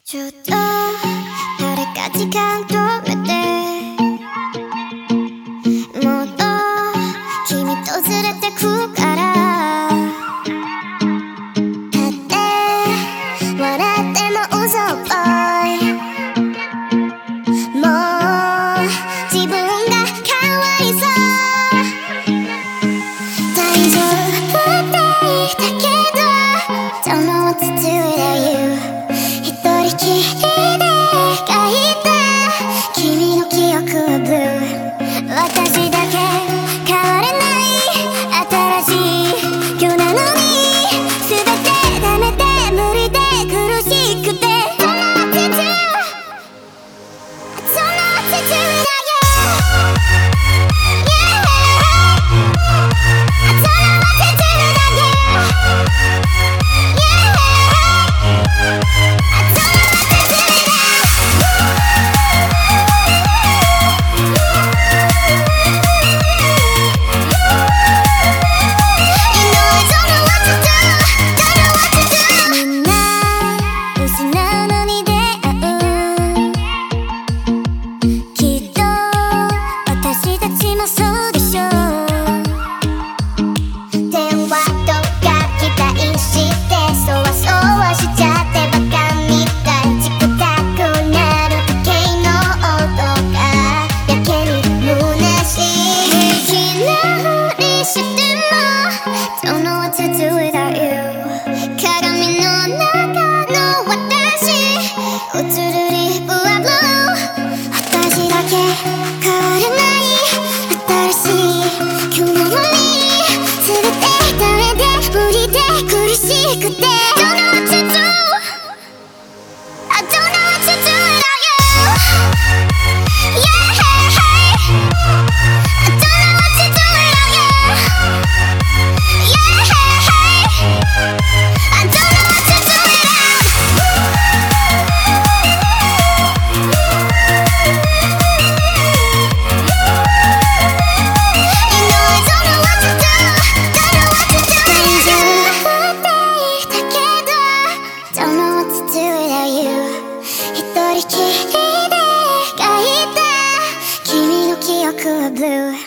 ちょっと誰か時間止めて、もっと君とずれてくから立って笑っても嘘っぽい、もう自分がかわいそう、大丈夫って言ったけど Don't know what to do without you、一人きりで描いた君の記憶はブルー、私だけ変われない新しい今日なのに、全てダメで無理で苦しくて Don't know what to do Don't know what to do without you Yeah I don't know what to do without you Yeah I don't know what to do without You know I don't know what to do Don't know what to do みんな失うのに出会う、きっと私たちもそうでしょう、電話とか期待してそわそわしちゃってバカみたい、チクタクなる時計の音がやけに虚しい、平気なふりしても Don't know what to do without you、 鏡の中の私映るリップはブルー、私だけ変われない新しい今日なのに、全てダメで無理で苦しくて Don't know what to do I don't know what to do without you Yeah I don't know what to do without you Yeah I don't know what to do without You know I don't know what to do Don't know what to do 大丈夫って言ったけど Don't know what to do without you、 一人きりで描いた君の記憶はブルー